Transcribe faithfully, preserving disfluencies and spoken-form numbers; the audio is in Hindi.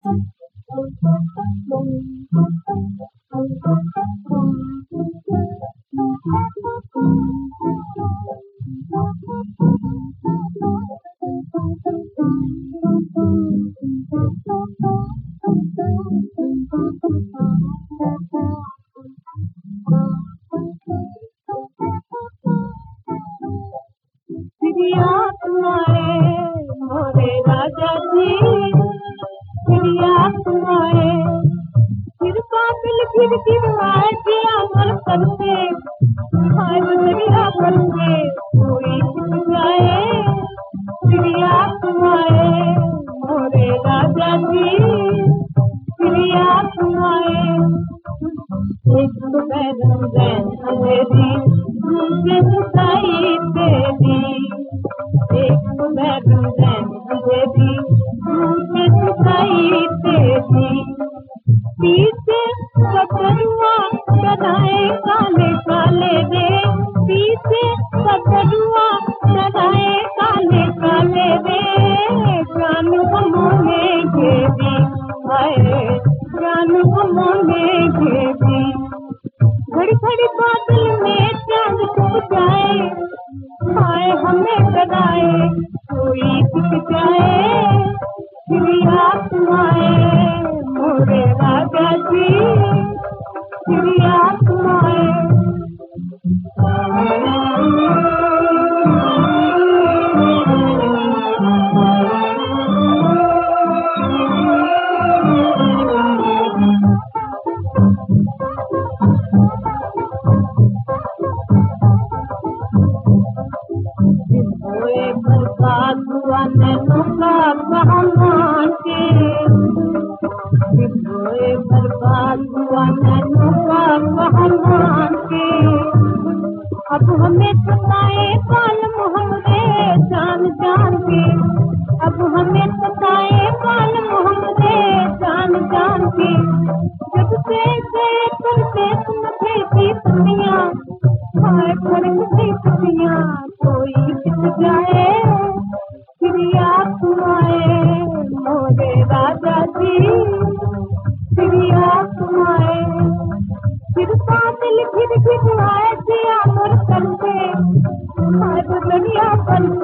मोरे राजा जी फिरिया तुम्हारे फिर काबिल फिर गिरवाए दिया मर करके हाय बदरिया करके कोई छिप जाए फिरिया तुम्हारे मोरे राजा जी फिरिया तुम्हारे एक बैरम बैन अंधेरी दूसरे सुताई तेरी एक बैरम बैन अंधेरी दूसरे सुताई तेरी पीछे कतरुआ चढ़ाए काले काले रे पीछे कतरुआ चढ़ाए काले काले रे जान हमने घेरी हाय जान हमने घेरी घड़ी घड़ी बादल में चांद छुप जाए हाय हमें डराए कोई दिख जाए फिरिया तुम्हारे मोरे राजा जी फिरिया तुम्हारे बर्बाद हुआ नैनों का बहमान के बर्बाद हुआ नैनों का बहमान के अब हमें सताए कालम हमरे जान जान के अब हमें सताए कालम हमरे जान जान के जब से गए परदेश में भेजी पतियां हाय फर्क से पतियां कोई दिख जाए फिरिया तुम्हारे मोरे राजा जी फिरिया तुम्हारे फिर काबिल फिर गिरवाए दिया मर करके हाय बदरिया बन